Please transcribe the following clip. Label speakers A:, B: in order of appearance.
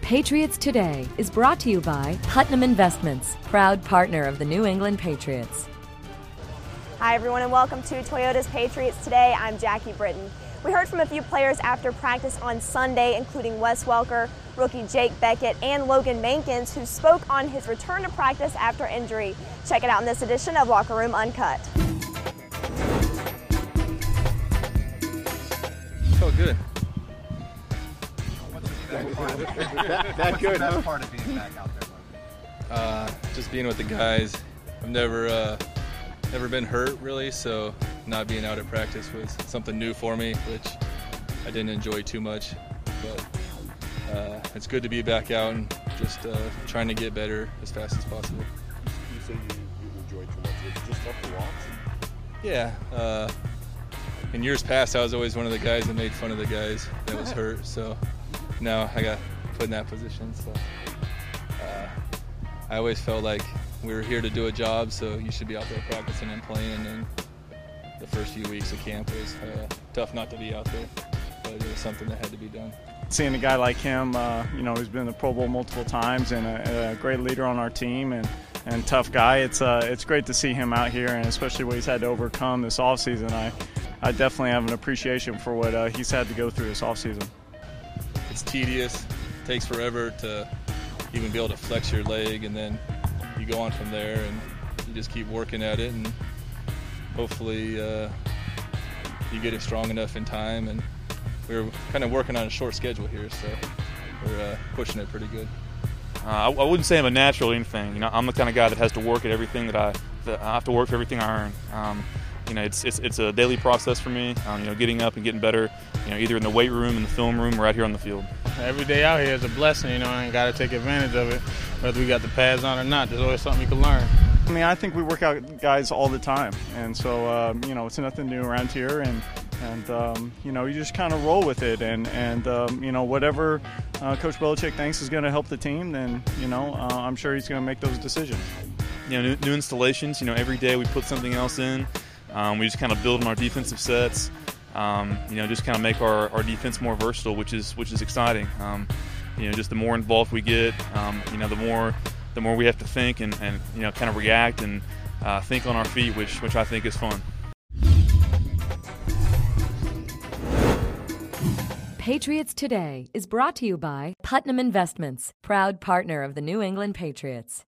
A: Patriots Today is brought to you by Putnam Investments, proud partner of the New England Patriots.
B: Hi everyone and welcome to Toyota's Patriots Today. I'm Jackie Britton. We heard from a few players after practice on Sunday, including Wes Welker, rookie Jake Beckett, and Logan Mankins, who spoke on his return to practice after injury. Check it out in this edition of Locker Room Uncut.
C: Felt good.
D: That good. That's part of being back out there.
C: Just being with the guys. I've never been hurt really, so not being out at practice was something new for me, which I didn't enjoy too much. But it's good to be back out and just trying to get better as fast as possible.
D: You say you enjoyed too much. Was it just tough to watch?
C: Yeah. In years past, I was always one of the guys that made fun of the guys that was hurt. So now I got put in that position. So I always felt like we were here to do a job, so you should be out there practicing and playing. And the first few weeks of camp was tough not to be out there, but it was something that had to be done.
E: Seeing a guy like him, who's been in the Pro Bowl multiple times and a great leader on our team and tough guy, it's great to see him out here, and especially what he's had to overcome this offseason. I definitely have an appreciation for what he's had to go through this offseason.
C: It's tedious. It takes forever to even be able to flex your leg, and then you go on from there and you just keep working at it, and hopefully you get it strong enough in time. And we're kind of working on a short schedule here, so we're pushing it pretty good.
F: I wouldn't say I'm a natural or anything. I'm the kind of guy that has to work at everything that I have to work for everything I earn. It's a daily process for me. Getting up and getting better. Either in the weight room, in the film room, or out here on the field.
G: Every day out here is a blessing, and got to take advantage of it. Whether we got the pads on or not, there's always something you can learn.
E: I think we work out guys all the time, and so it's nothing new around here, and you just kind of roll with it, and whatever Coach Belichick thinks is going to help the team, then I'm sure he's going to make those decisions.
F: New installations. Every day we put something else in. We just kind of build on our defensive sets. Just kind of make our defense more versatile, which is exciting. Just the more involved we get, the more we have to think and kind of react and think on our feet, which I think is fun.
A: Patriots Today is brought to you by Putnam Investments, proud partner of the New England Patriots.